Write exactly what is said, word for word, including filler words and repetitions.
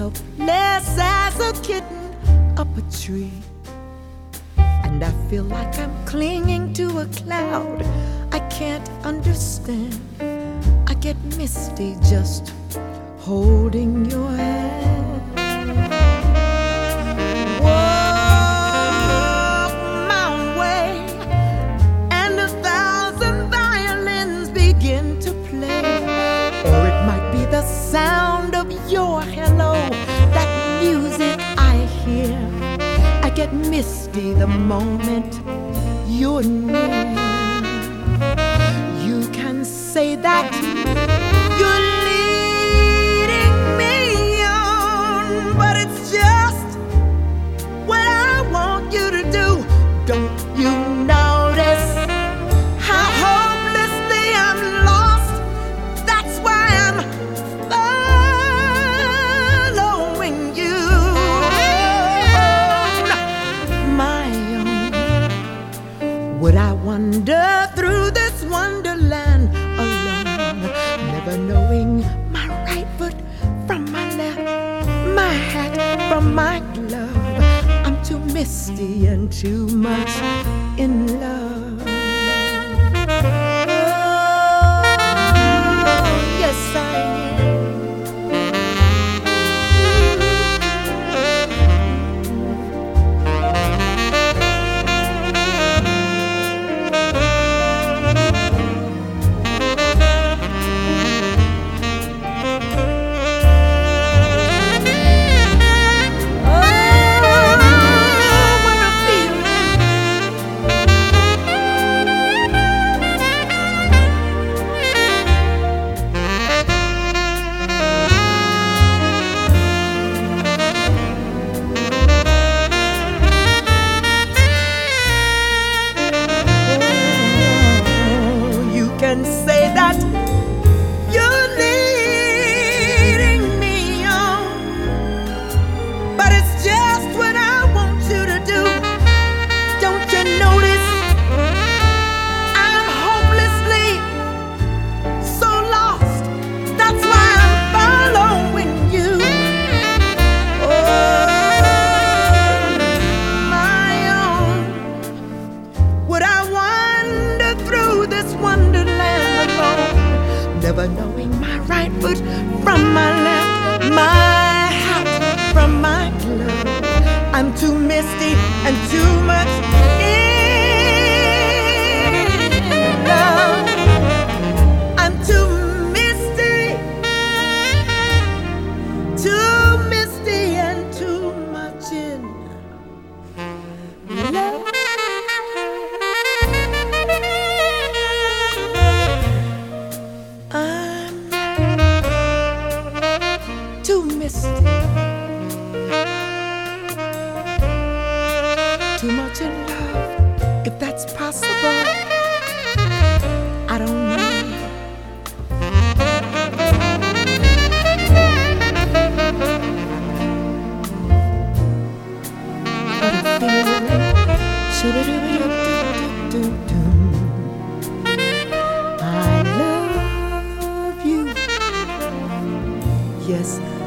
helpless as a kitten up a tree. And I feel like I'm clinging to a cloud I can't understand. I get misty just holding your hand. Walk my way, and a thousand violins begin to play. Or it might be the sound of your hello, that music I hear. I get misty the moment you're near. You can say that you're leading me on, but it's just what I want you to do. Don't you notice how hopelessly I'm lost? That's why I'm following you. My own, would I wander through this wonderland alone, never knowing my right foot from my left, my hat from my glove? I'm too misty and too much in love. Oh, yes I am. And say that you're leading me on, but it's just what I want you to do. Don't you notice I'm hopelessly so lost? That's why I'm following you. Oh, my own, would I wander through this wonderland, never knowing my right foot from my left, my hat from my glove? I'm too misty and too much in love. I'm too misty, too misty and too much in love. Too misty, too much in love, if that's possible. I don't know. But a feeling, shoo-doo-doo-doo-doo-doo-doo. I love you. Yes.